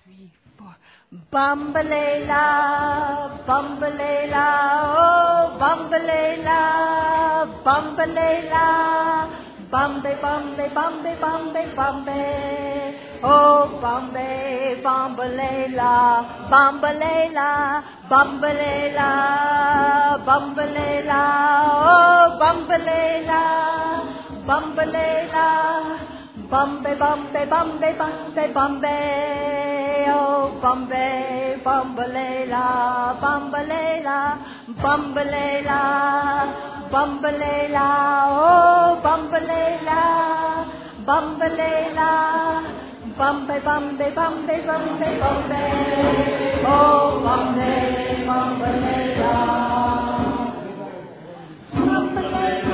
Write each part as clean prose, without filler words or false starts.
3, 4. Bambalela, bambalela, oh, bambalela, bambalela, bambe, bambe, bambe, bambe, bambe, oh, bambe, bambalela, bambalela, bambalela, bambalela, oh, bambalela, bambalela, bambe, bambe, bambe, bambe, bambe, oh, bambe, bambalela, bambalela, bambalela, bambalela, oh, bambalela, bambalela, bambe, bambe, bambe, bambe, bambe, oh, bambe, bambalela, bambalela.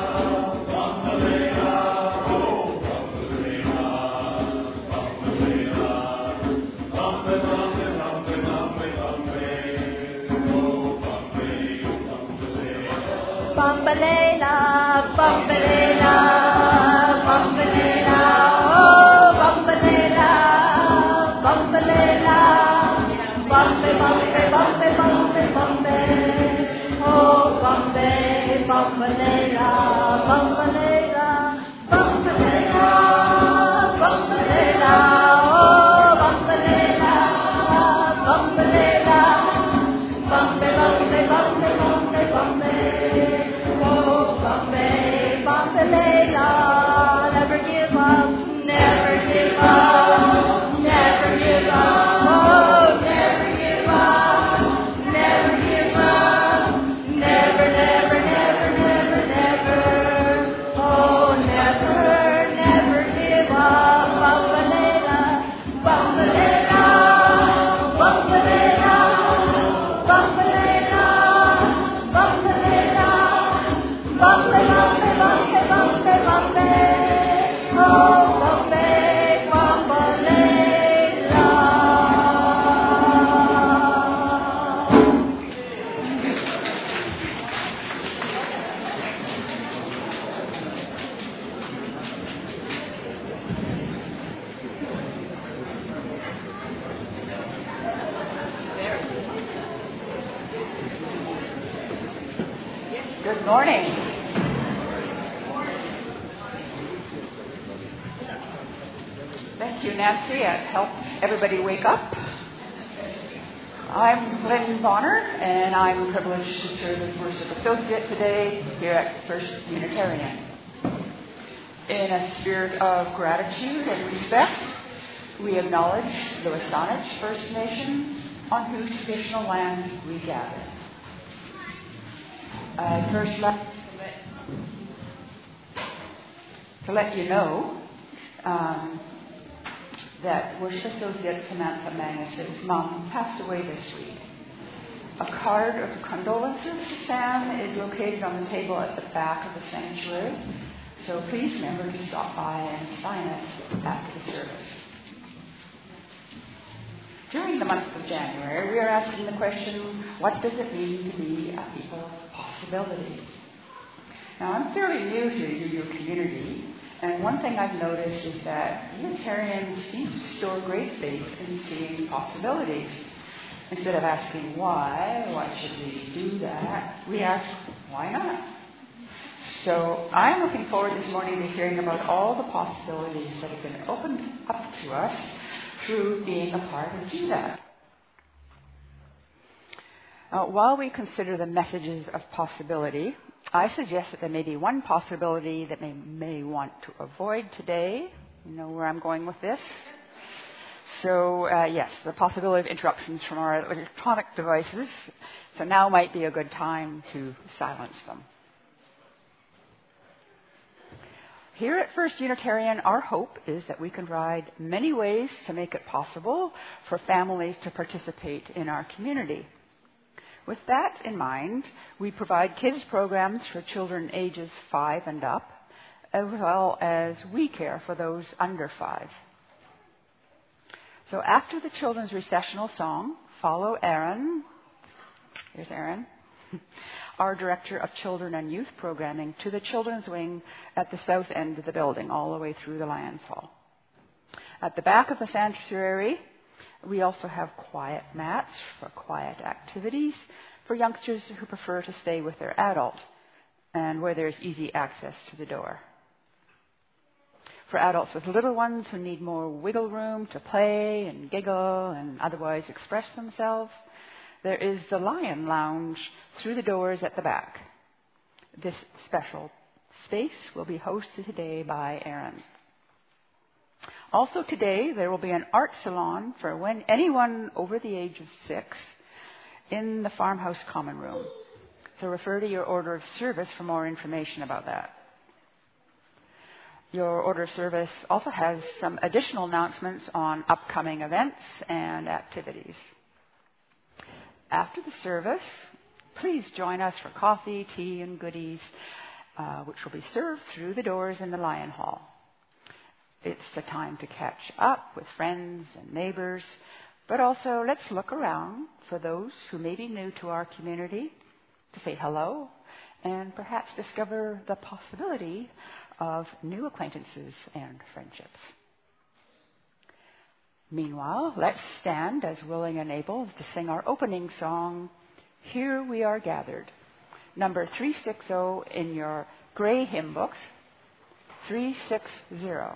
Bambalela, bambalela, bambalela, oh, bambalela, bambalela, bambe, bambe, bambe, bambe, bambe, oh, bambe, bambalela, bambalela, bambalela, bambalela, oh, bambalela, bambalela, bambe, bambe, bambe, bambe, bambe. Bambalela, never give up, never give up, never give up, oh, never give up, never give up, never, never, never, never, never, oh, never, never give up. Bambalela, bambalela, bambalela, bambalela, bambalela, bambalela. Good morning. Thank you, Nancy. I've helped everybody wake up. I'm Lynn Bonner, and I'm privileged to serve as Worship Associate today here at First Unitarian. In a spirit of gratitude and respect, we acknowledge the Wasanich First Nations on whose traditional land we gather. I'd first like to let you know that Worship Associate Samantha Magnus' mom passed away this week. A card of condolences to Sam is located on the table at the back of the sanctuary, so please remember to stop by and sign it after the service. During the month of January, we are asking the question, what does it mean to be a people of possibilities? Now, I'm fairly new to your community, and one thing I've noticed is that Unitarians seem to store great faith in seeing possibilities. Instead of asking why should we do that, we ask, why not? So I'm looking forward this morning to hearing about all the possibilities that have been opened up to us through being a part of GDAT. While we consider the messages of possibility, I suggest that there may be one possibility that may want to avoid today. You know where I'm going with this? So, yes, the possibility of interruptions from our electronic devices. So now might be a good time to silence them. Here at First Unitarian, our hope is that we can provide many ways to make it possible for families to participate in our community. With that in mind, we provide kids programs for children ages 5 and up, as well as we care for those under 5. So after the children's recessional song, follow Aaron. Here's Aaron. Our Director of Children and Youth Programming, to the children's wing at the south end of the building, all the way through the Lions Hall. At the back of the sanctuary, We also have quiet mats for quiet activities for youngsters who prefer to stay with their adult and where there's easy access to the door. For adults with little ones who need more wiggle room to play and giggle and otherwise express themselves, there is the Lion Lounge through the doors at the back. This special space will be hosted today by Erin. Also today, there will be an art salon for anyone over the age of 6 in the farmhouse common room. So refer to your order of service for more information about that. Your order of service also has some additional announcements on upcoming events and activities. After the service, please join us for coffee, tea, and goodies, which will be served through the doors in the Lion Hall. It's the time to catch up with friends and neighbors, but also let's look around for those who may be new to our community to say hello and perhaps discover the possibility of new acquaintances and friendships. Meanwhile, let's stand as willing and able to sing our opening song, Here We Are Gathered, number 360 in your gray hymn books, 360.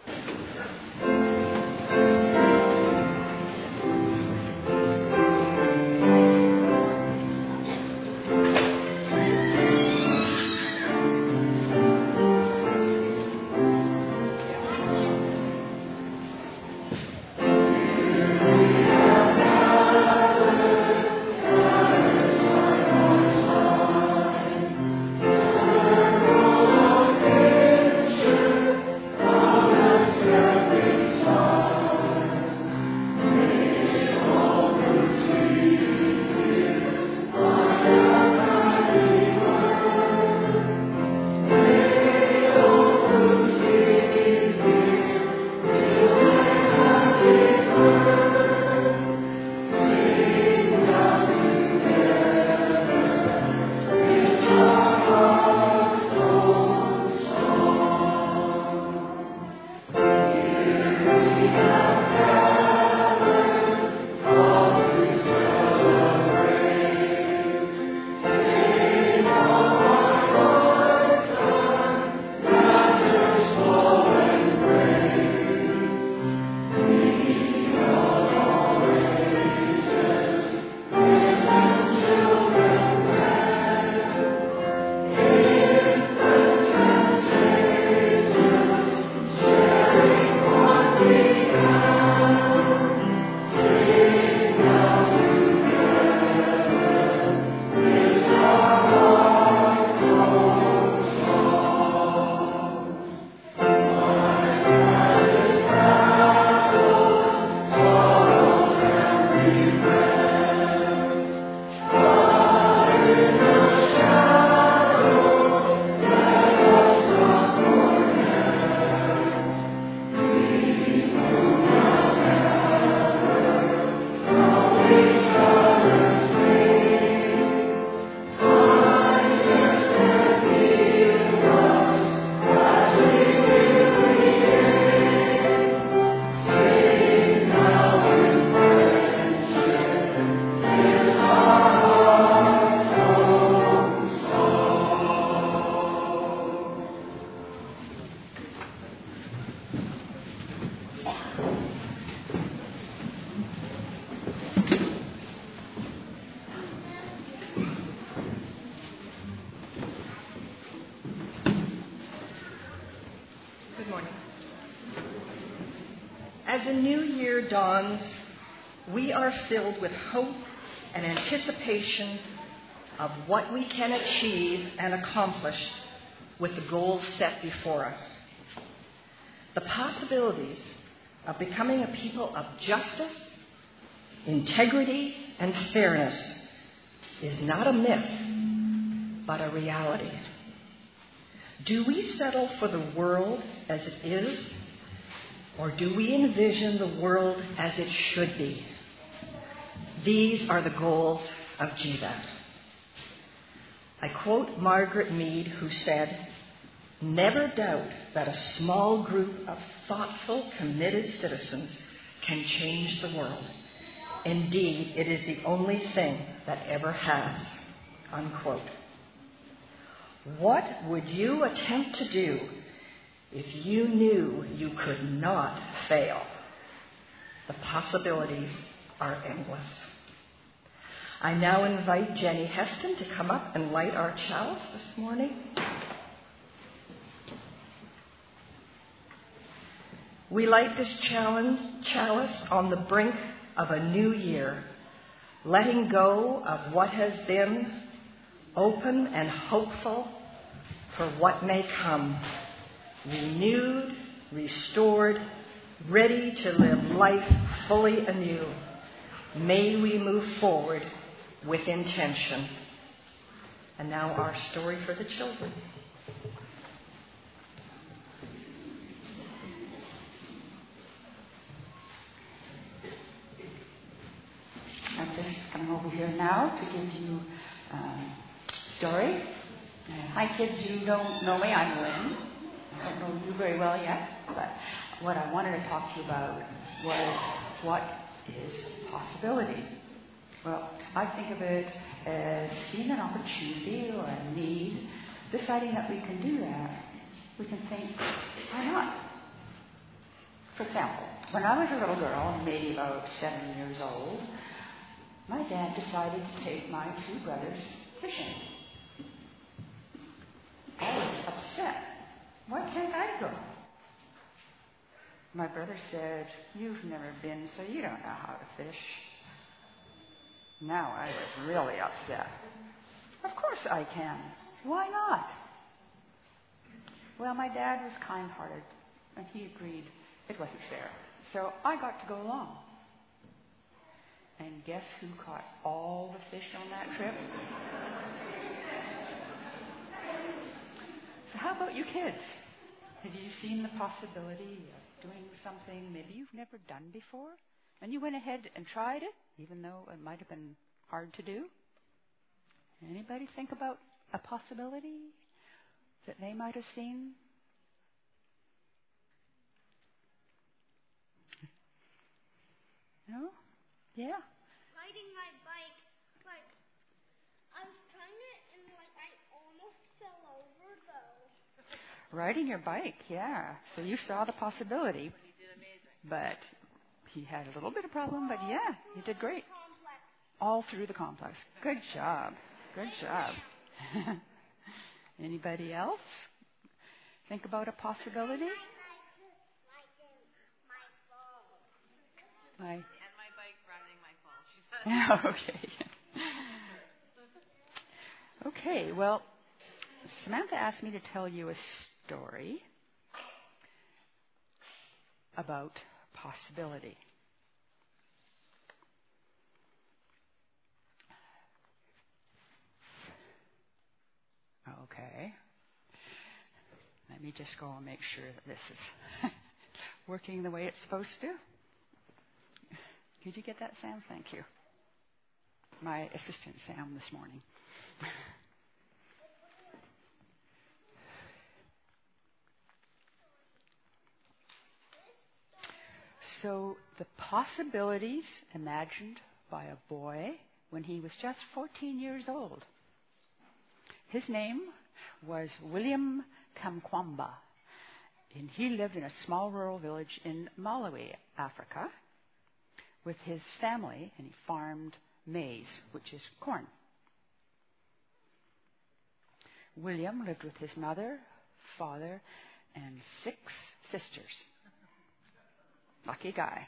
As the new year dawns, we are filled with hope and anticipation of what we can achieve and accomplish with the goals set before us. The possibilities of becoming a people of justice, integrity, and fairness is not a myth, but a reality. Do we settle for the world as it is, or do we envision the world as it should be? These are the goals of GVAT. I quote Margaret Mead, who said, "Never doubt that a small group of thoughtful, committed citizens can change the world. Indeed, it is the only thing that ever has." Unquote. What would you attempt to do if you knew you could not fail? The possibilities are endless. I now invite Jenny Heston to come up and light our chalice this morning. We light this chalice on the brink of a new year, letting go of what has been, open and hopeful for what may come, renewed, restored, ready to live life fully anew. May we move forward with intention. And now our story for the children. I'm just coming over here now to give you a story. Hi kids, you don't know me, I'm Lynn. I don't know you very well yet, but what I wanted to talk to you about was what is possibility. Well, I think of it as seeing an opportunity or a need, deciding that we can do that. We can think, why not? For example, when I was a little girl, maybe about 7 years old, my dad decided to take my two brothers fishing. I was upset. Why can't I go? My brother said, "You've never been, so you don't know how to fish." Now I was really upset. Of course I can. Why not? Well, my dad was kind-hearted, and he agreed it wasn't fair. So I got to go along. And guess who caught all the fish on that trip? So how about you kids? Have you seen the possibility of doing something maybe you've never done before? And you went ahead and tried it, even though it might have been hard to do? Anybody think about a possibility that they might have seen? No? Yeah? Riding my bike, but I was trying it and I almost fell over though. Riding your bike, yeah. So you saw the possibility. But he did amazing. But he had a little bit of problem, but yeah, he did great. Complex. All through the complex. Good job. Good job. Anybody else think about a possibility? My And my bike riding my fall, she said. Okay. Okay, well, Samantha asked me to tell you a story about possibility. Okay. Let me just go and make sure that this is working the way it's supposed to. Did you get that, Sam? Thank you. My assistant, Sam, this morning. So the possibilities imagined by a boy when he was just 14 years old. His name was William Kamkwamba, and he lived in a small rural village in Malawi, Africa, with his family, and he farmed maize, which is corn. William lived with his mother, father, and 6 sisters. Lucky guy.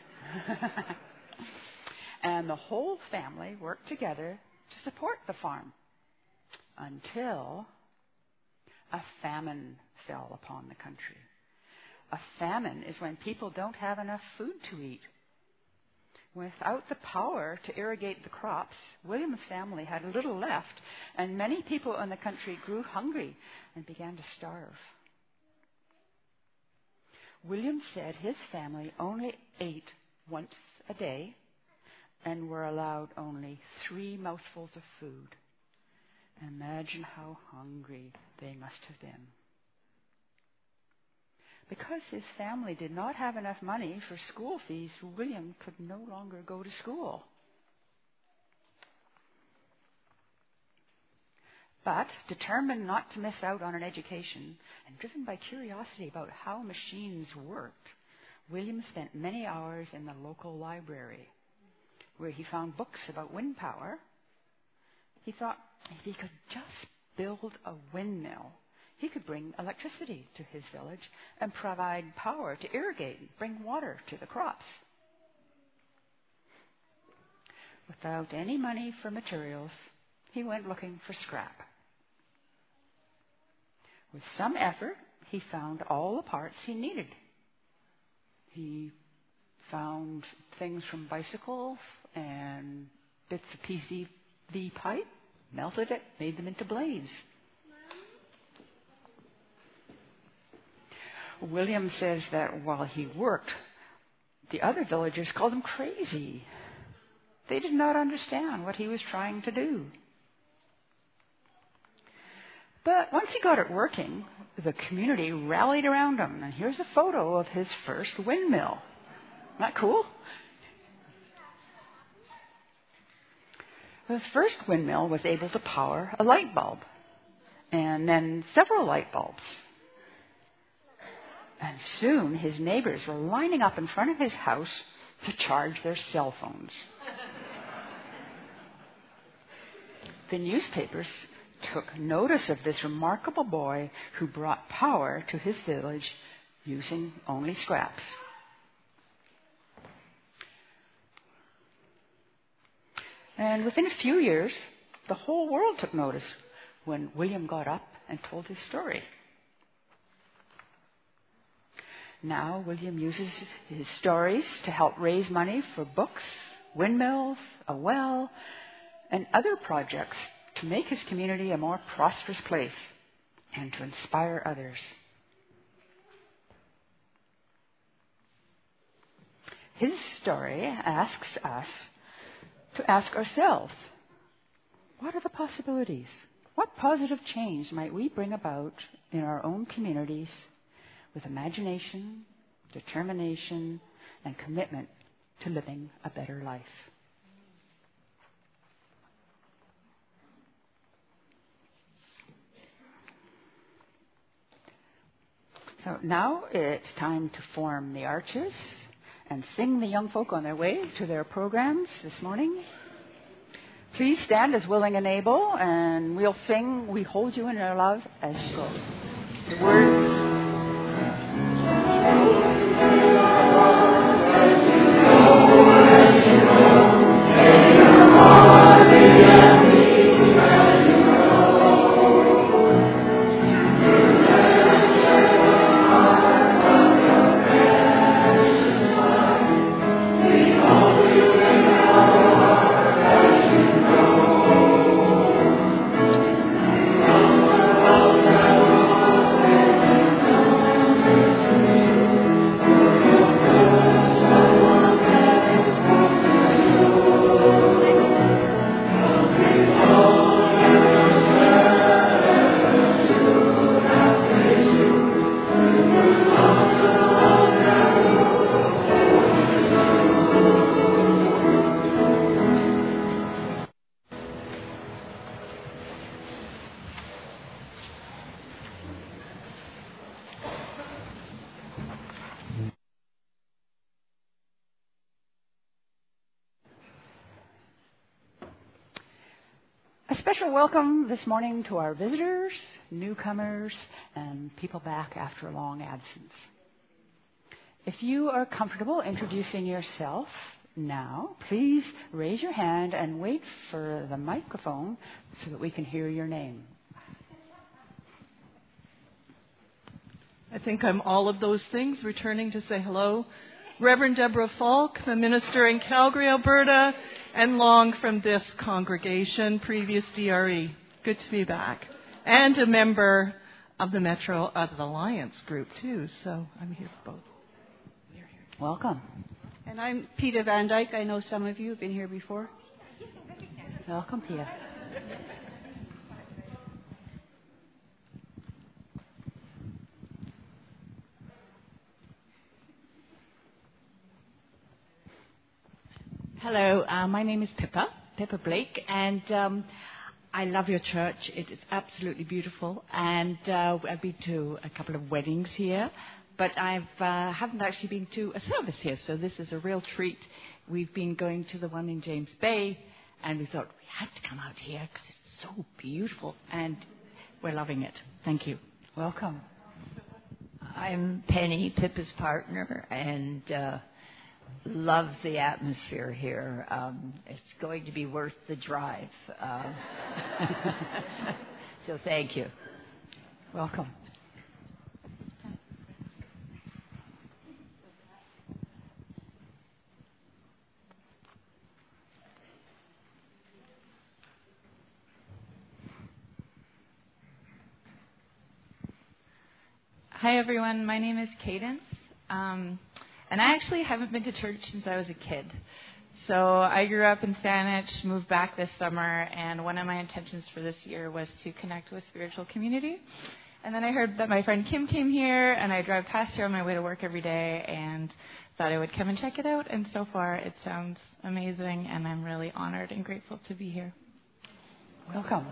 And the whole family worked together to support the farm until a famine fell upon the country. A famine is when people don't have enough food to eat. Without the power to irrigate the crops, William's family had little left, and many people in the country grew hungry and began to starve. William said his family only ate once a day and were allowed only 3 mouthfuls of food. Imagine how hungry they must have been. Because his family did not have enough money for school fees, William could no longer go to school. But, determined not to miss out on an education, and driven by curiosity about how machines worked, William spent many hours in the local library, where he found books about wind power. He thought if he could just build a windmill, he could bring electricity to his village and provide power to irrigate and bring water to the crops. Without any money for materials, he went looking for scrap. With some effort, he found all the parts he needed. He found things from bicycles and bits of PVC pipe, melted it, made them into blades. William says that while he worked, the other villagers called him crazy. They did not understand what he was trying to do. But once he got it working, the community rallied around him. And here's a photo of his first windmill. Isn't that cool? His first windmill was able to power a light bulb, and then several light bulbs. And soon his neighbors were lining up in front of his house to charge their cell phones. The newspapers took notice of this remarkable boy who brought power to his village using only scraps. And within a few years, the whole world took notice when William got up and told his story. Now, William uses his stories to help raise money for books, windmills, a well, and other projects to make his community a more prosperous place and to inspire others. His story asks us to ask ourselves, what are the possibilities? What positive change might we bring about in our own communities with imagination, determination, and commitment to living a better life? So now it's time to form the arches and sing the young folk on their way to their programs this morning. Please stand as willing and able, and we'll sing "We Hold You in Our Love" as you go. The words. A special welcome this morning to our visitors, newcomers, and people back after a long absence. If you are comfortable introducing yourself now, please raise your hand and wait for the microphone so that we can hear your name. I think I'm all of those things, returning to say hello. Reverend Deborah Falk, a minister in Calgary, Alberta, and long from this congregation, previous DRE. Good to be back. And a member of the Metro of the Alliance group, too, so I'm here for both. Welcome. And I'm Peta Van Dyke. I know some of you have been here before. Welcome, Peta. Hello, my name is Pippa Blake, and I love your church. It is absolutely beautiful, and I've been to a couple of weddings here, but I haven't actually been to a service here, so this is a real treat. We've been going to the one in James Bay, and we thought we had to come out here because it's so beautiful, and we're loving it. Thank you. Welcome. I'm Penny, Pippa's partner, and love the atmosphere here. It's going to be worth the drive. So thank you. Welcome. Hi, everyone. My name is Cadence. And I actually haven't been to church since I was a kid. So I grew up in Saanich, moved back this summer, and one of my intentions for this year was to connect with spiritual community. And then I heard that my friend Kim came here, and I drive past here on my way to work every day, and thought I would come and check it out. And so far, it sounds amazing, and I'm really honored and grateful to be here. Welcome.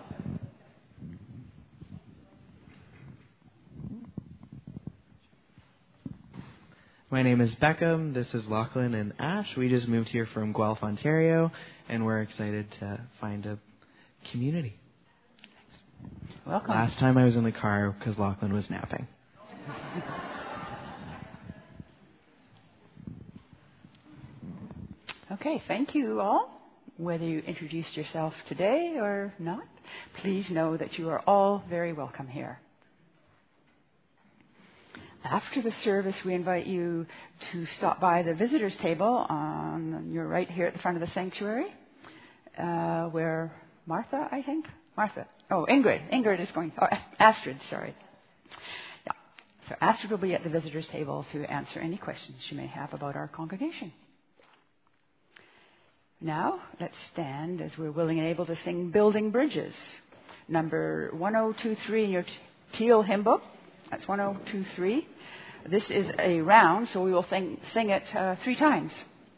My name is Beckham. This is Lachlan and Ash. We just moved here from Guelph, Ontario, and we're excited to find a community. Welcome. Last time I was in the car because Lachlan was napping. Okay, thank you all. Whether you introduced yourself today or not, please know that you are all very welcome here. After the service, we invite you to stop by the visitors table on your right here at the front of the sanctuary, where Martha, I think? Ingrid is going, Astrid, sorry. Yeah. So Astrid will be at the visitors table to answer any questions you may have about our congregation. Now, let's stand as we're willing and able to sing Building Bridges, number 1023 in your teal hymn book. That's 1023. This is a round, so we will sing it 3 times.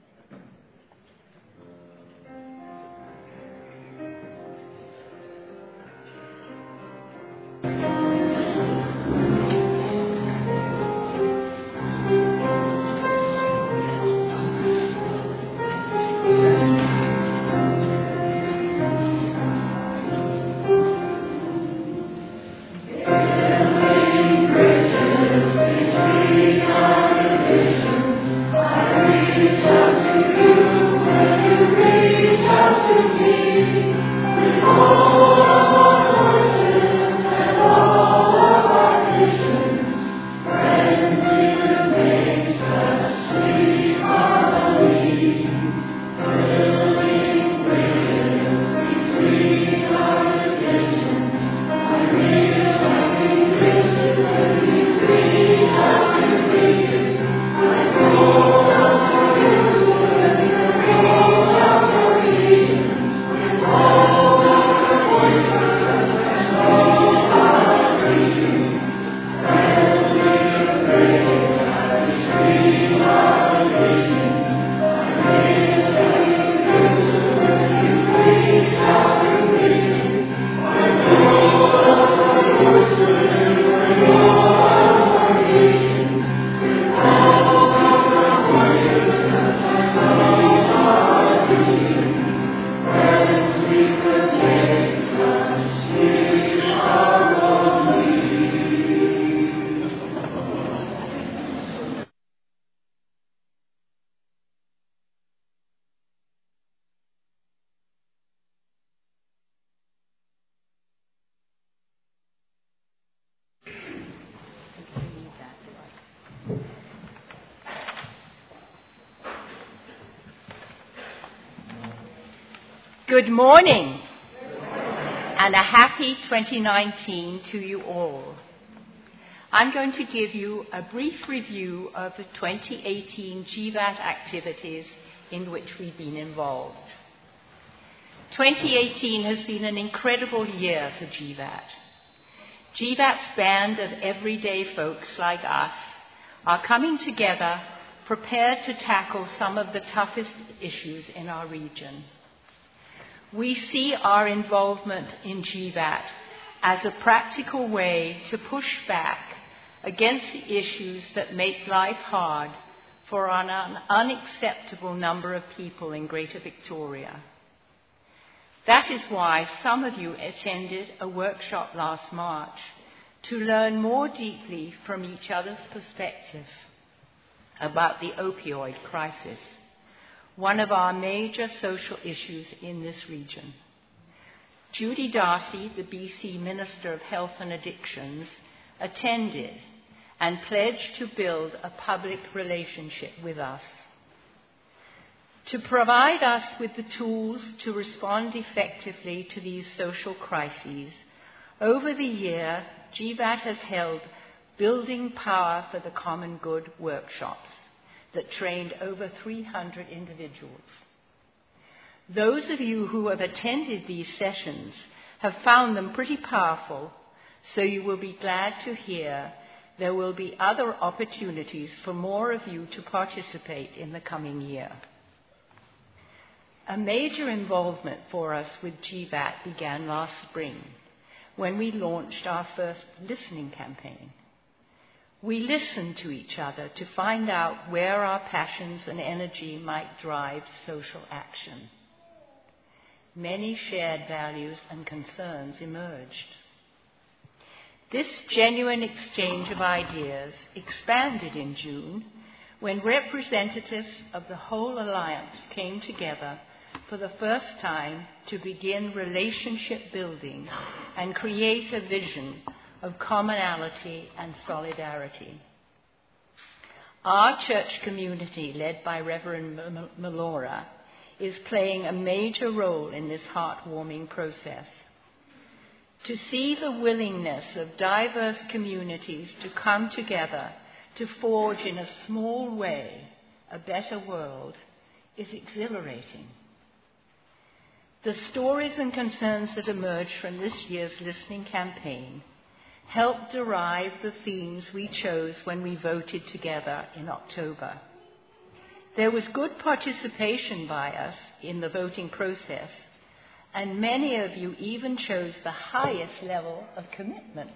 Good morning, and a happy 2019 to you all. I'm going to give you a brief review of the 2018 GVAT activities in which we've been involved. 2018 has been an incredible year for GVAT. GVAT's band of everyday folks like us are coming together prepared to tackle some of the toughest issues in our region. We see our involvement in GVAT as a practical way to push back against the issues that make life hard for an unacceptable number of people in Greater Victoria. That is why some of you attended a workshop last March to learn more deeply from each other's perspective about the opioid crisis, one of our major social issues in this region. Judy Darcy, the BC Minister of Health and Addictions, attended and pledged to build a public relationship with us. To provide us with the tools to respond effectively to these social crises, over the year, GVAT has held Building Power for the Common Good workshops that trained over 300 individuals. Those of you who have attended these sessions have found them pretty powerful, so you will be glad to hear there will be other opportunities for more of you to participate in the coming year. A major involvement for us with GVAT began last spring when we launched our first listening campaign. We listened to each other to find out where our passions and energy might drive social action. Many shared values and concerns emerged. This genuine exchange of ideas expanded in June when representatives of the whole alliance came together for the first time to begin relationship building and create a vision of commonality and solidarity. Our church community, led by Reverend Melora, is playing a major role in this heartwarming process. To see the willingness of diverse communities to come together to forge in a small way a better world is exhilarating. The stories and concerns that emerged from this year's listening campaign helped derive the themes we chose when we voted together in October. There was good participation by us in the voting process, and many of you even chose the highest level of commitment.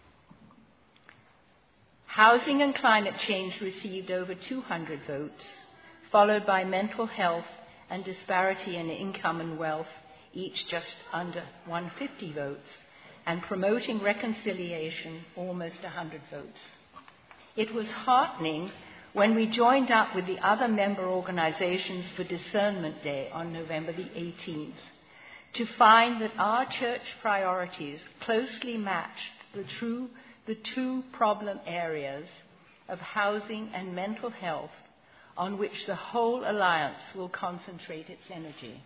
Housing and climate change received over 200 votes, followed by mental health and disparity in income and wealth, each just under 150 votes, and promoting reconciliation, almost 100 votes. It was heartening when we joined up with the other member organizations for Discernment Day on November the 18th to find that our church priorities closely matched the two problem areas of housing and mental health on which the whole alliance will concentrate its energy.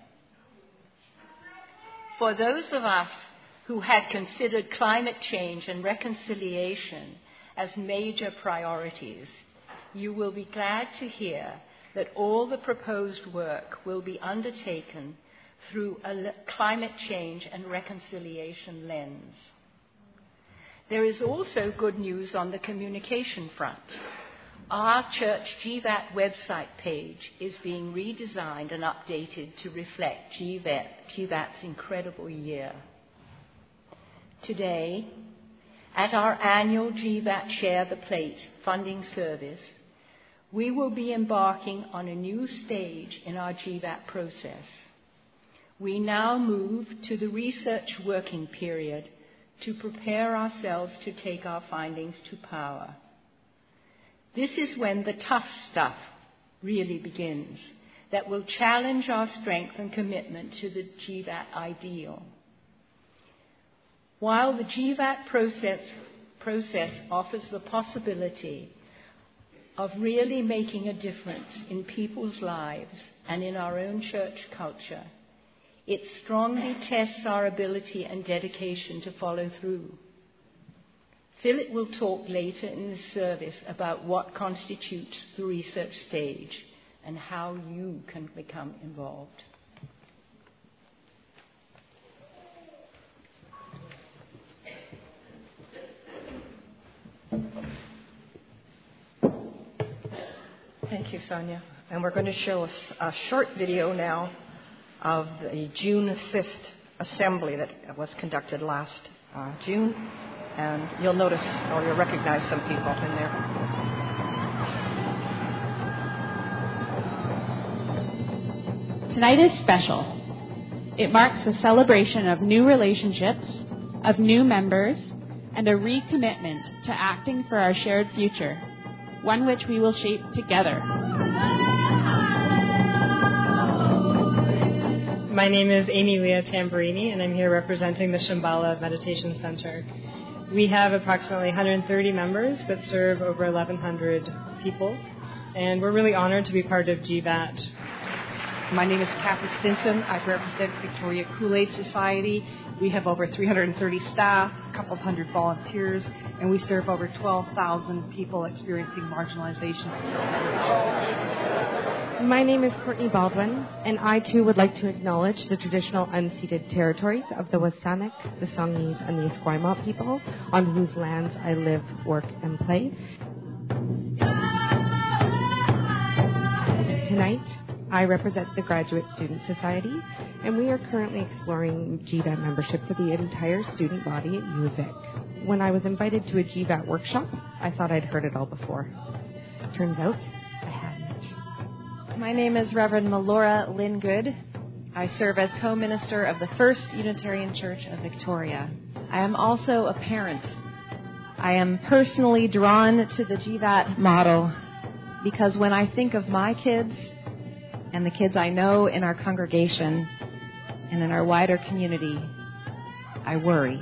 For those of us who had considered climate change and reconciliation as major priorities, you will be glad to hear that all the proposed work will be undertaken through a climate change and reconciliation lens. There is also good news on the communication front. Our church GVAT website page is being redesigned and updated to reflect GVAT's incredible year. Today, at our annual GVAT Share the Plate funding service, we will be embarking on a new stage in our GVAT process. We now move to the research working period to prepare ourselves to take our findings to power. This is when the tough stuff really begins, that will challenge our strength and commitment to the GVAT ideal. While the GVAT process offers the possibility of really making a difference in people's lives and in our own church culture, it strongly tests our ability and dedication to follow through. Philip will talk later in the service about what constitutes the research stage and how you can become involved. Thank you, Sonia. And we're going to show us a short video now of the June 5th assembly that was conducted last June. And you'll notice, or you'll recognize some people in there. Tonight is special. It marks the celebration of new relationships, of new members, and a recommitment to acting for our shared future, one which we will shape together. My name is Amy Leah Tamburini, and I'm here representing the Shambhala Meditation Center. We have approximately 130 members that serve over 1,100 people, and we're really honored to be part of GVAT. My name is Kathy Stinson. I represent Victoria Kool-Aid Society. We have over 330 staff, a couple of hundred volunteers, and we serve over 12,000 people experiencing marginalization. My name is Courtney Baldwin, and I too would like to acknowledge the traditional unceded territories of the Wasanik, the Songhees, and the Esquimalt people, on whose lands I live, work, and play. Tonight, I represent the Graduate Student Society, and we are currently exploring GVAT membership for the entire student body at U of Vic. When I was invited to a GVAT workshop, I thought I'd heard it all before. Turns out, I hadn't. My name is Reverend Melora Lynn Good. I serve as co-minister of the First Unitarian Church of Victoria. I am also a parent. I am personally drawn to the GVAT model because when I think of my kids and the kids I know in our congregation and in our wider community, I worry.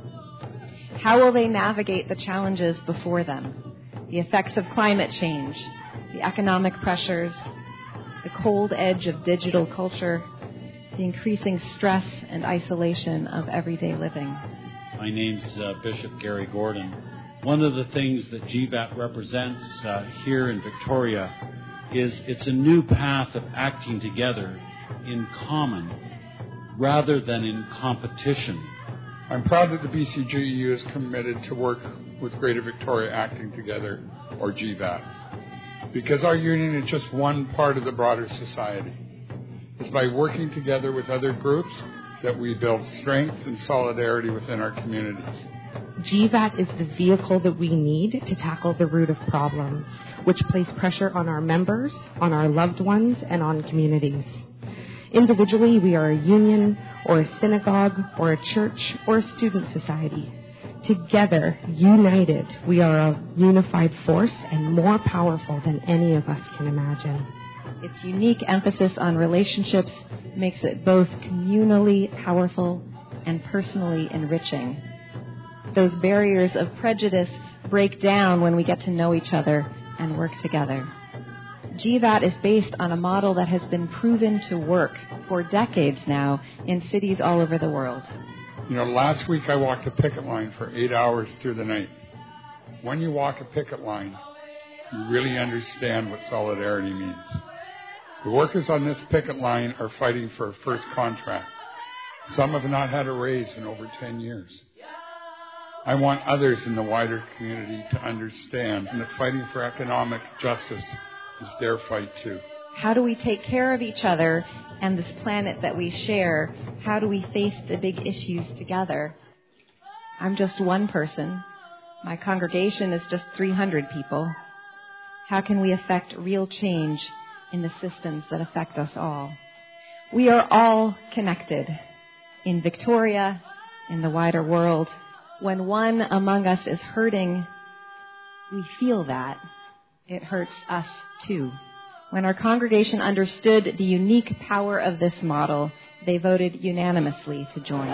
How will they navigate the challenges before them? The effects of climate change, the economic pressures, the cold edge of digital culture, the increasing stress and isolation of everyday living. My name's Bishop Gary Gordon. One of the things that GVAT represents here in Victoria is it's a new path of acting together in common rather than in competition. I'm proud that the BCGEU is committed to work with Greater Victoria Acting Together, or GVAT, because our union is just one part of the broader society. It's by working together with other groups that we build strength and solidarity within our communities. GVAT is the vehicle that we need to tackle the root of problems, which place pressure on our members, on our loved ones, and on communities. Individually, we are a union, or a synagogue, or a church, or a student society. Together, united, we are a unified force and more powerful than any of us can imagine. Its unique emphasis on relationships makes it both communally powerful and personally enriching. Those barriers of prejudice break down when we get to know each other and work together. GVAT is based on a model that has been proven to work for decades now in cities all over the world. You know, last week I walked a picket line for 8 hours through the night. When you walk a picket line, you really understand what solidarity means. The workers on this picket line are fighting for a first contract. Some have not had a raise in over 10 years. I want others in the wider community to understand that fighting for economic justice is their fight too. How do we take care of each other and this planet that we share? How do we face the big issues together? I'm just one person. My congregation is just 300 people. How can we affect real change in the systems that affect us all? We are all connected in Victoria, in the wider world. When one among us is hurting, we feel that. It hurts us too. When our congregation understood the unique power of this model, they voted unanimously to join.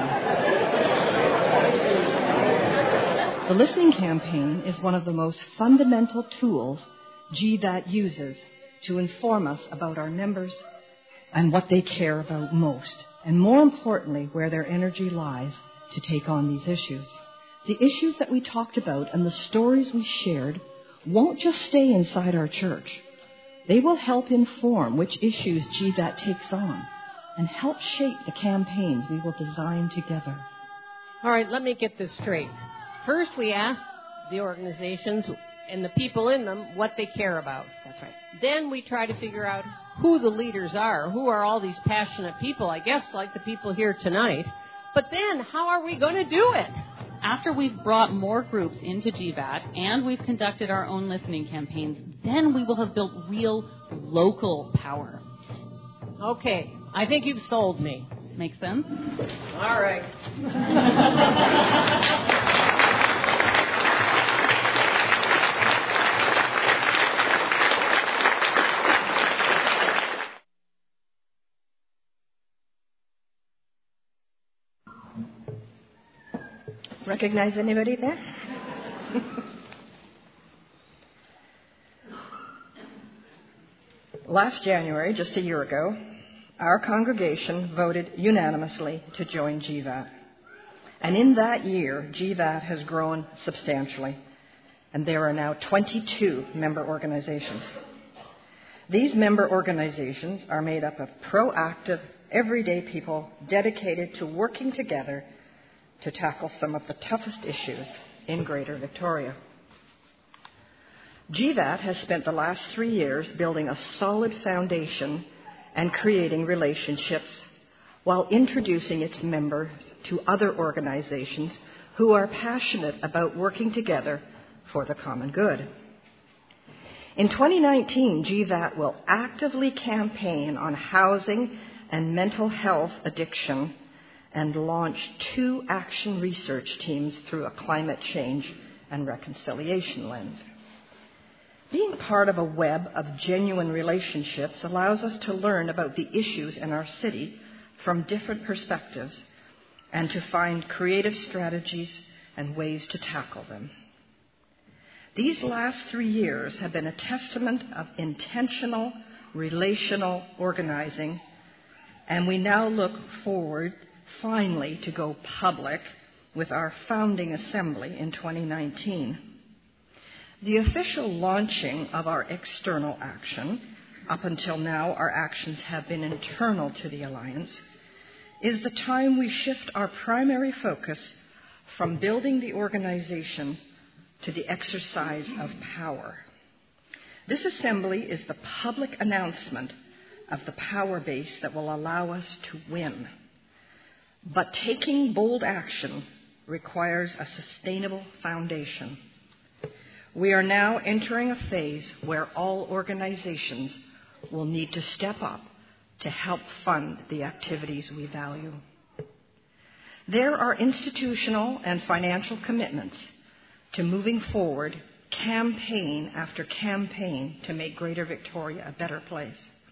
The listening campaign is one of the most fundamental tools GVAT uses to inform us about our members and what they care about most, and more importantly, where their energy lies to take on these issues. The issues that we talked about and the stories we shared won't just stay inside our church. They will help inform which issues GVAT takes on and help shape the campaigns we will design together. All right, let me get this straight. First, we asked the organizations and the people in them what they care about. That's right. Then we try to figure out who the leaders are, who are all these passionate people, I guess like the people here tonight. But then, how are we going to do it? After we've brought more groups into GVAT and we've conducted our own listening campaigns, then we will have built real local power. Okay, I think you've sold me. Make sense? All right. Recognize anybody there? Last January, just a year ago, our congregation voted unanimously to join GVAT. And in that year, GVAT has grown substantially, and there are now 22 member organizations. These member organizations are made up of proactive, everyday people dedicated to working together to tackle some of the toughest issues in Greater Victoria. GVAT has spent the last 3 years building a solid foundation and creating relationships while introducing its members to other organizations who are passionate about working together for the common good. In 2019, GVAT will actively campaign on housing and mental health addiction and launch 2 action research teams through a climate change and reconciliation lens. Being part of a web of genuine relationships allows us to learn about the issues in our city from different perspectives and to find creative strategies and ways to tackle them. These last 3 years have been a testament of intentional, relational organizing, and we now look forward finally to go public with our founding assembly in 2019. The official launching of our external action, up until now our actions have been internal to the Alliance, is the time we shift our primary focus from building the organization to the exercise of power. This assembly is the public announcement of the power base that will allow us to win. But taking bold action requires a sustainable foundation. We are now entering a phase where all organizations will need to step up to help fund the activities we value. There are institutional and financial commitments to moving forward campaign after campaign to make Greater Victoria a better place.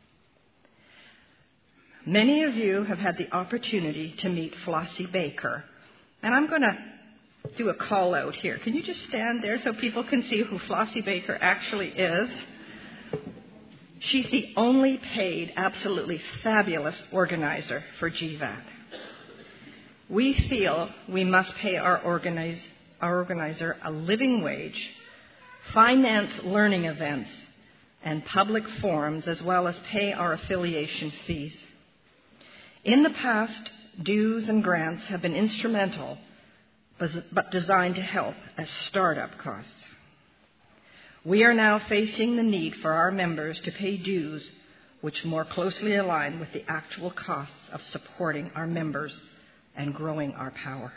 Many of you have had the opportunity to meet Flossie Baker, and I'm going to do a call out here. Can you just stand there so people can see who Flossie Baker actually is? She's the only paid, absolutely fabulous organizer for GVAT. We feel we must pay our organizer a living wage, finance learning events and public forums, as well as pay our affiliation fees. In the past, dues and grants have been instrumental, but designed to help as startup costs. We are now facing the need for our members to pay dues which more closely align with the actual costs of supporting our members and growing our power.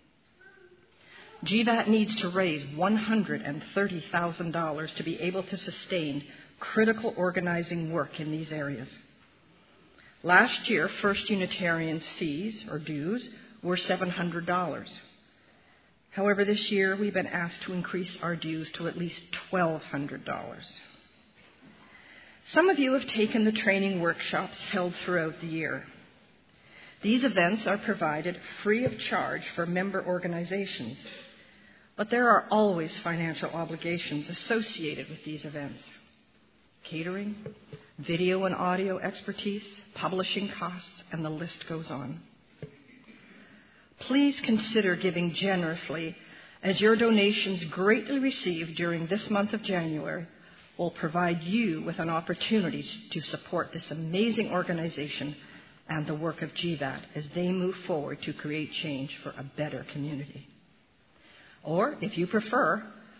GVAT needs to raise $130,000 to be able to sustain critical organizing work in these areas. Last year, First Unitarian's fees, or dues, were $700. However, this year we've been asked to increase our dues to at least $1,200. Some of you have taken the training workshops held throughout the year. These events are provided free of charge for member organizations, but there are always financial obligations associated with these events. Catering, video and audio expertise, publishing costs, and the list goes on. Please consider giving generously, as your donations greatly received during this month of January will provide you with an opportunity to support this amazing organization and the work of GVAT as they move forward to create change for a better community. Or, if you prefer,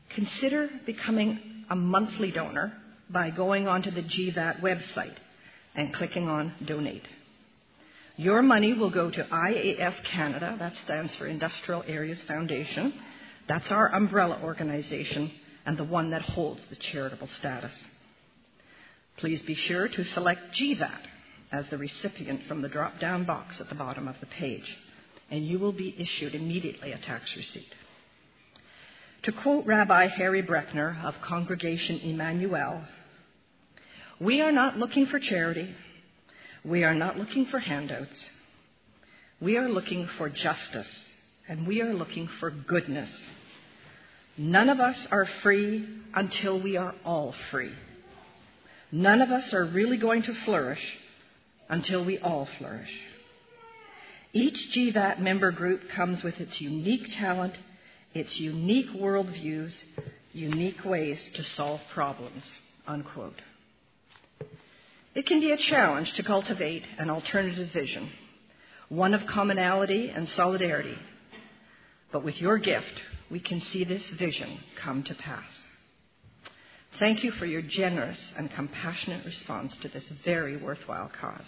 consider becoming a monthly donor by going onto the GVAT website and clicking on Donate. Your money will go to IAF Canada, that stands for Industrial Areas Foundation. That's our umbrella organization and the one that holds the charitable status. Please be sure to select GVAT as the recipient from the drop-down box at the bottom of the page, and you will be issued immediately a tax receipt. To quote Rabbi Harry Breckner of Congregation Emmanuel, "We are not looking for charity. We are not looking for handouts. We are looking for justice, and we are looking for goodness. None of us are free until we are all free. None of us are really going to flourish until we all flourish." Each GVAT member group comes with its unique talent, its unique worldviews, unique ways to solve problems, unquote. It can be a challenge to cultivate an alternative vision, one of commonality and solidarity. But with your gift, we can see this vision come to pass. Thank you for your generous and compassionate response to this very worthwhile cause.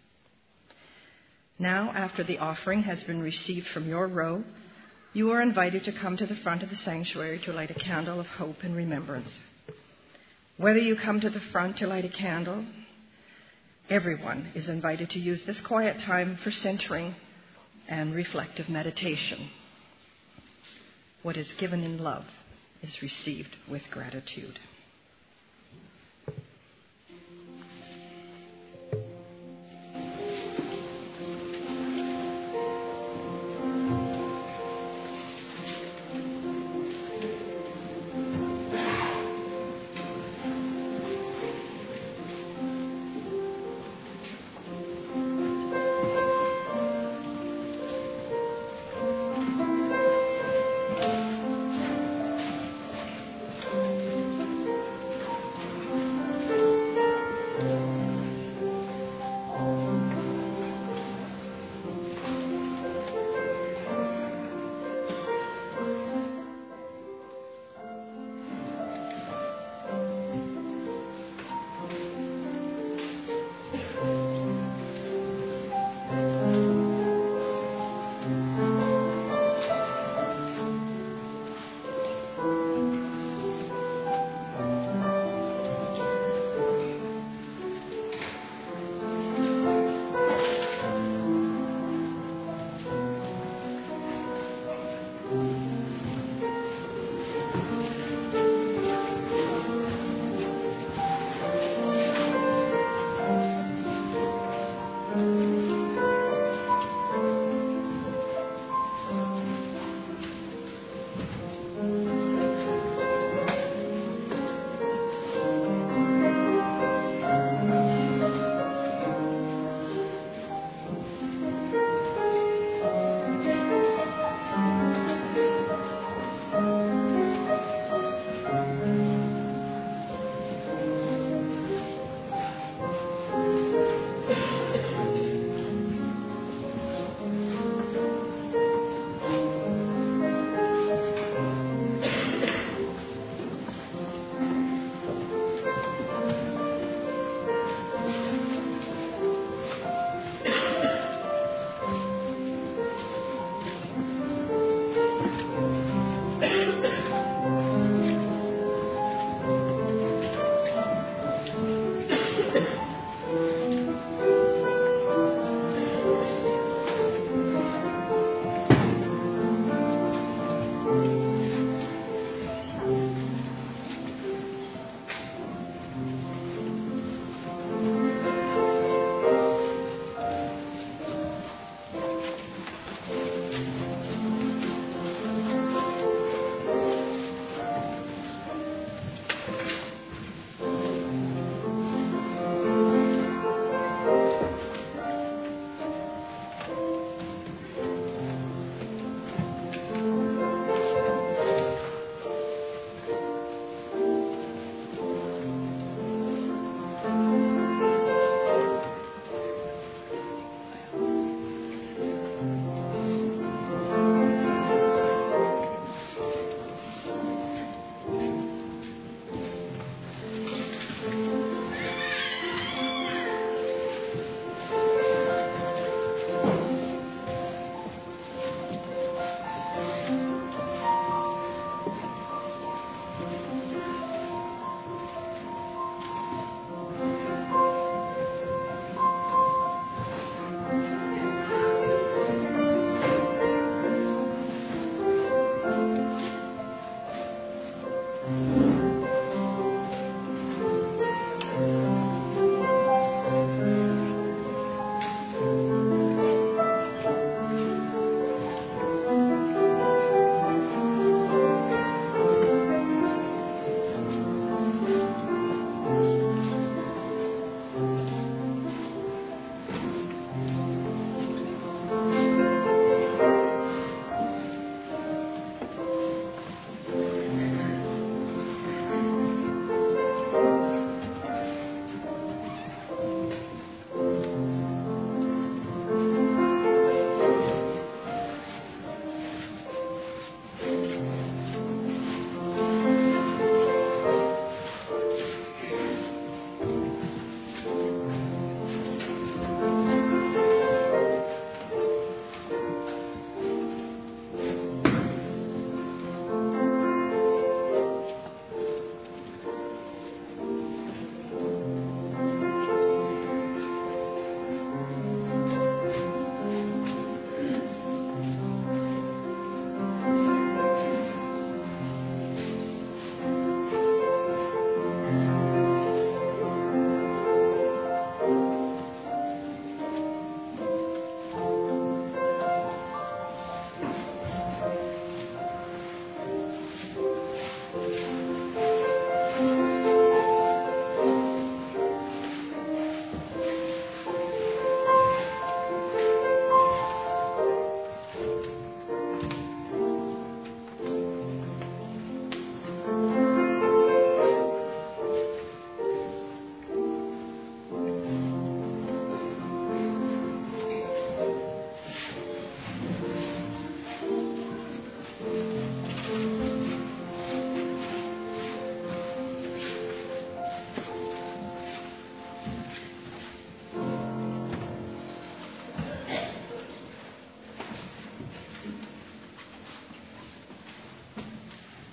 Now, after the offering has been received from your row, you are invited to come to the front of the sanctuary to light a candle of hope and remembrance. Whether you come to the front to light a candle, everyone is invited to use this quiet time for centering and reflective meditation. What is given in love is received with gratitude.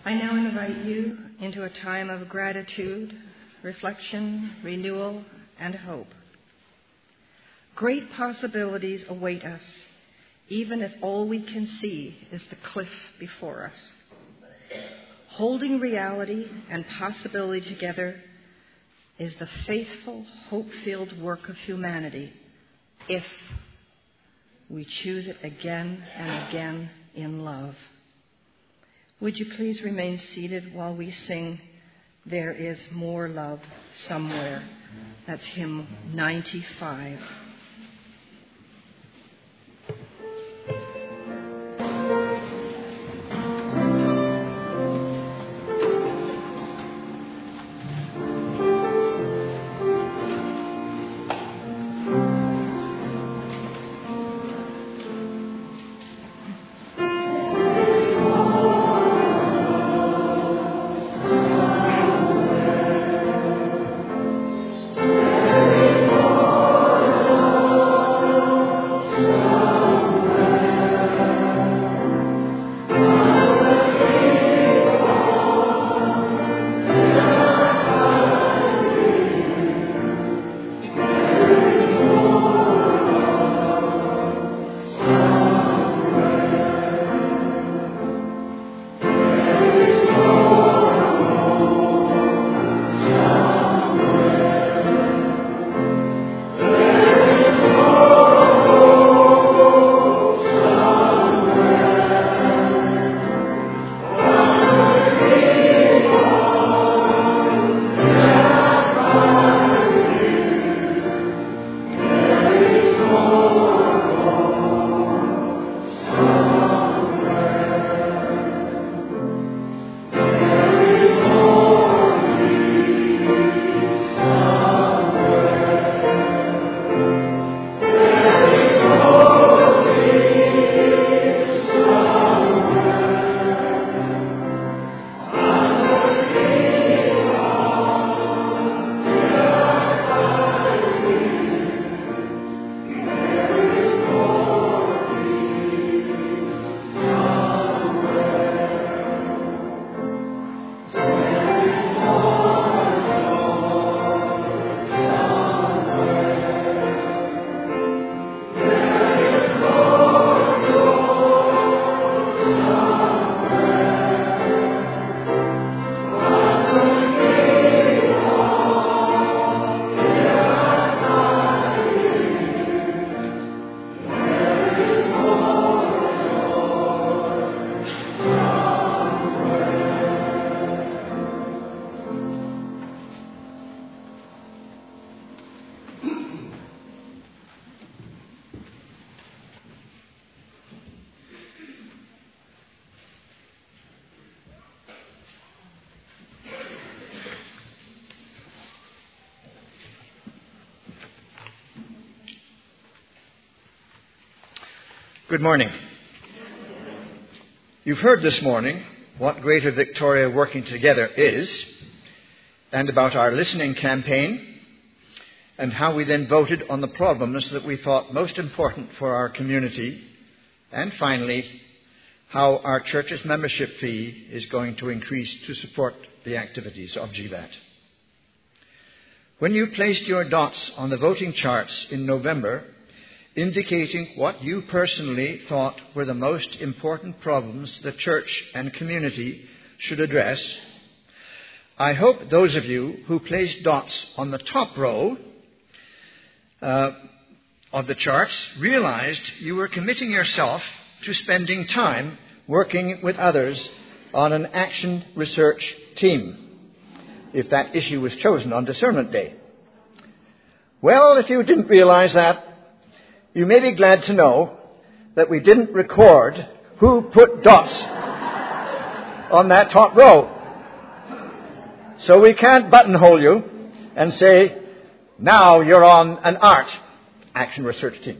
I now invite you into a time of gratitude, reflection, renewal, and hope. Great possibilities await us, even if all we can see is the cliff before us. Holding reality and possibility together is the faithful, hope-filled work of humanity, if we choose it again and again in love. Would you please remain seated while we sing There Is More Love Somewhere? That's hymn 95. Good morning. You've heard this morning what Greater Victoria Working Together is, and about our listening campaign, and how we then voted on the problems that we thought most important for our community, and finally, how our church's membership fee is going to increase to support the activities of GVAT. When you placed your dots on the voting charts in November, indicating what you personally thought were the most important problems the church and community should address, I hope those of you who placed dots on the top row of the charts realized you were committing yourself to spending time working with others on an action research team, if that issue was chosen on Discernment Day. Well, if you didn't realize that, you may be glad to know that we didn't record who put dots on that top row. So we can't buttonhole you and say, now you're on an art action research team.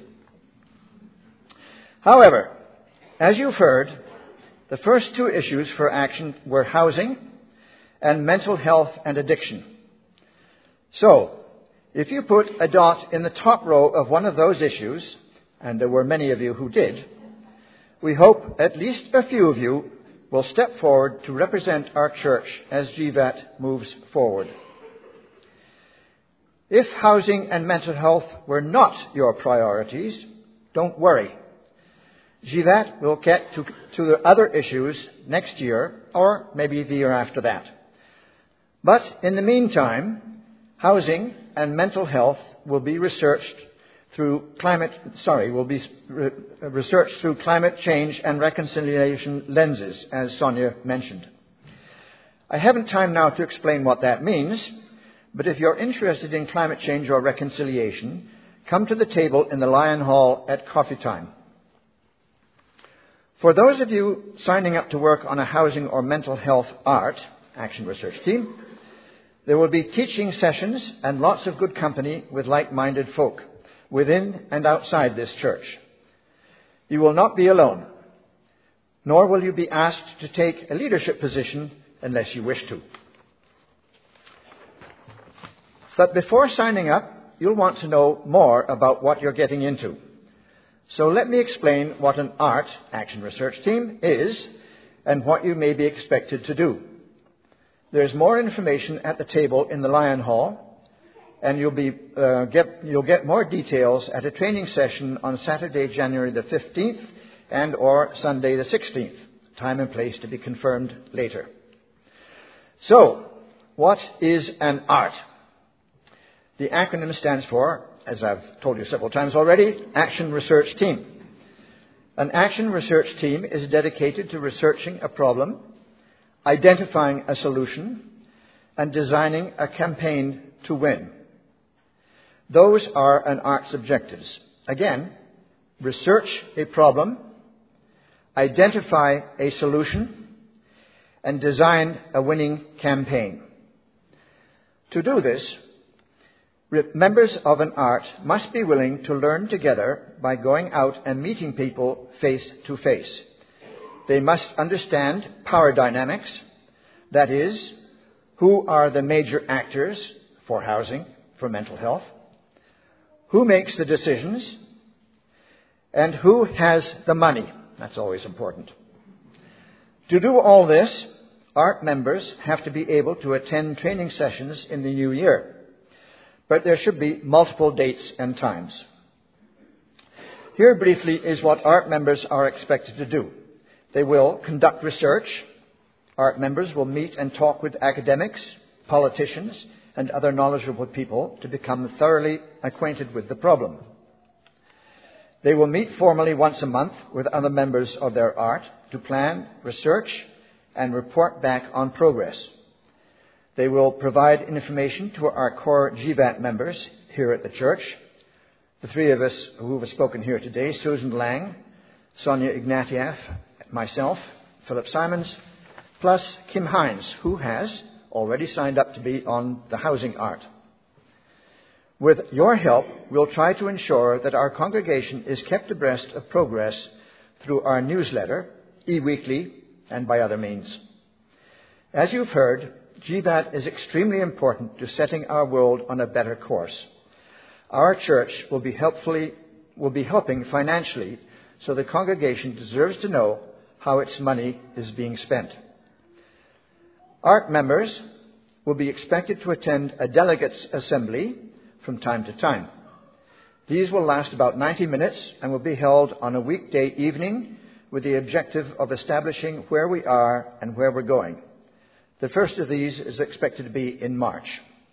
However, as you've heard, the first two issues for action were housing and mental health and addiction. So, if you put a dot in the top row of one of those issues, and there were many of you who did, we hope at least a few of you will step forward to represent our church as GVAT moves forward. If housing and mental health were not your priorities, don't worry. GVAT will get to the other issues next year, or maybe the year after that. But in the meantime, housing and mental health will be researched through climate change and reconciliation lenses, as Sonia mentioned. I haven't time now to explain what that means, but if you're interested in climate change or reconciliation, come to the table in the Lion Hall at coffee time. For those of you signing up to work on a housing or mental health art action research team, there will be teaching sessions and lots of good company with like-minded folk within and outside this church. You will not be alone, nor will you be asked to take a leadership position unless you wish to. But before signing up, you'll want to know more about what you're getting into. So let me explain what an art action research team is and what you may be expected to do. There's more information at the table in the Lion Hall, and you'll get more details at a training session on Saturday, January the 15th and or Sunday the 16th. Time and place to be confirmed later. So, what is an art? The acronym stands for, as I've told you several times already, Action Research Team. An action research team is dedicated to researching a problem, identifying a solution, and designing a campaign to win. Those are an art's objectives. Again, research a problem, identify a solution, and design a winning campaign. To do this, members of an art must be willing to learn together by going out and meeting people face to face. They must understand power dynamics, that is, who are the major actors for housing, for mental health, who makes the decisions, and who has the money. That's always important. To do all this, art members have to be able to attend training sessions in the new year. But there should be multiple dates and times. Here briefly is what art members are expected to do. They will conduct research. Art members will meet and talk with academics, politicians, and other knowledgeable people to become thoroughly acquainted with the problem. They will meet formally once a month with other members of their art to plan, research, and report back on progress. They will provide information to our core GVAT members here at the church. The three of us who have spoken here today, Susan Lang, Sonia Ignatieff, myself, Philip Simons, plus Kim Hines, who has already signed up to be on the housing art. With your help, we'll try to ensure that our congregation is kept abreast of progress through our newsletter, e-weekly, and by other means. As you've heard, GVAT is extremely important to setting our world on a better course. Our church will be helping financially, so the congregation deserves to know how its money is being spent. Art members will be expected to attend a delegates' assembly from time to time. These will last about 90 minutes and will be held on a weekday evening with the objective of establishing where we are and where we're going. The first of these is expected to be in March.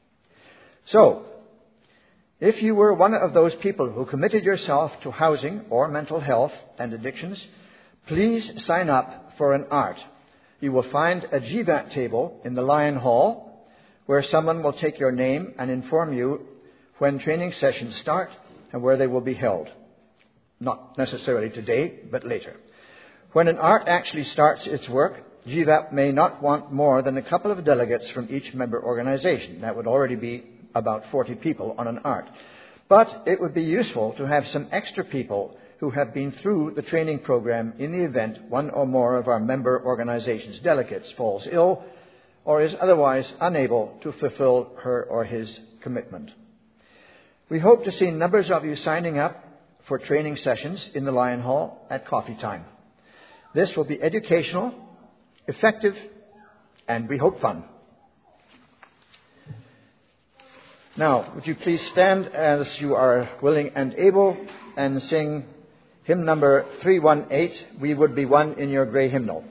So, if you were one of those people who committed yourself to housing or mental health and addictions, please sign up for an art. You will find a GVAT table in the Lion Hall where someone will take your name and inform you when training sessions start and where they will be held. Not necessarily today, but later. When an art actually starts its work, GVAT may not want more than a couple of delegates from each member organization. That would already be about 40 people on an art. But it would be useful to have some extra people who have been through the training program in the event one or more of our member organization's delegates falls ill or is otherwise unable to fulfill her or his commitment. We hope to see numbers of you signing up for training sessions in the Lion Hall at coffee time. This will be educational, effective, and we hope fun. Now, would you please stand as you are willing and able and sing hymn number 318, We Would Be One, in your grey hymnal.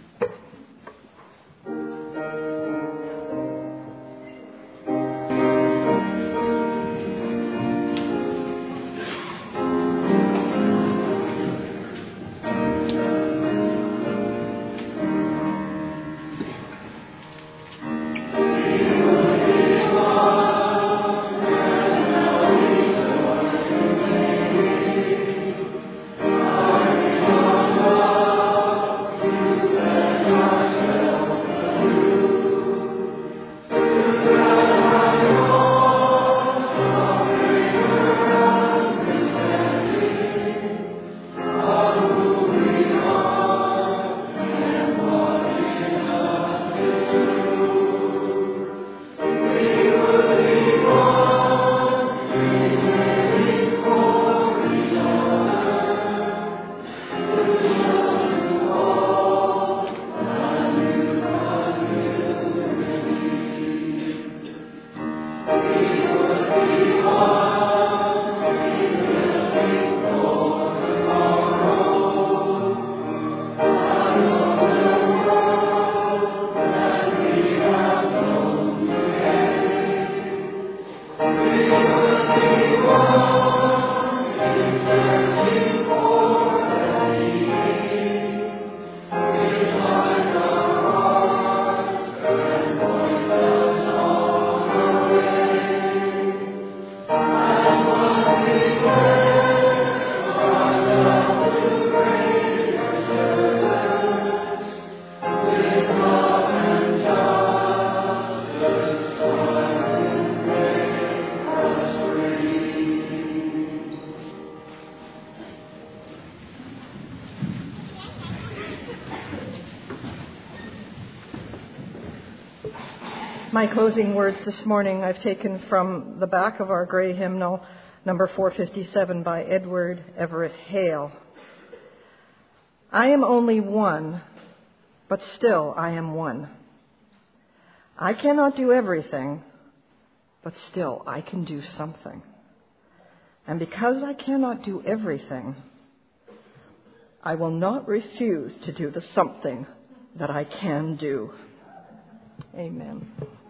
My closing words this morning I've taken from the back of our grey hymnal, number 457 by Edward Everett Hale. I am only one, but still I am one. I cannot do everything, but still I can do something. And because I cannot do everything, I will not refuse to do the something that I can do. Amen.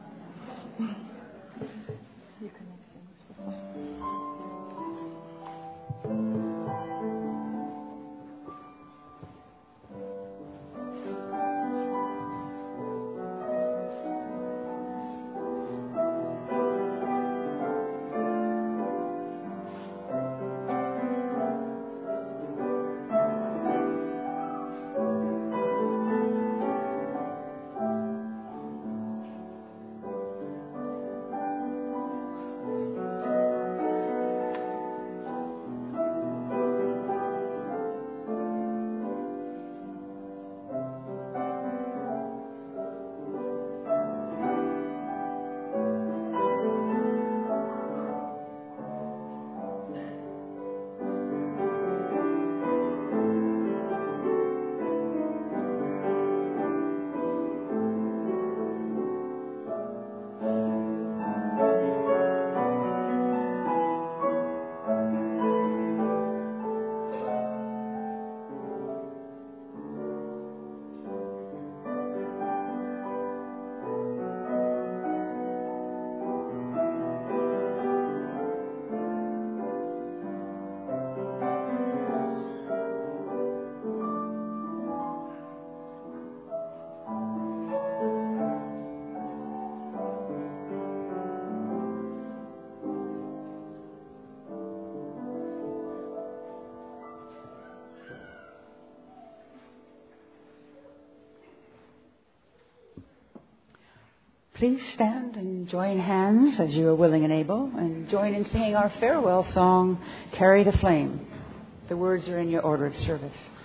Please stand and join hands as you are willing and able, and join in singing our farewell song, Carry the Flame. The words are in your order of service.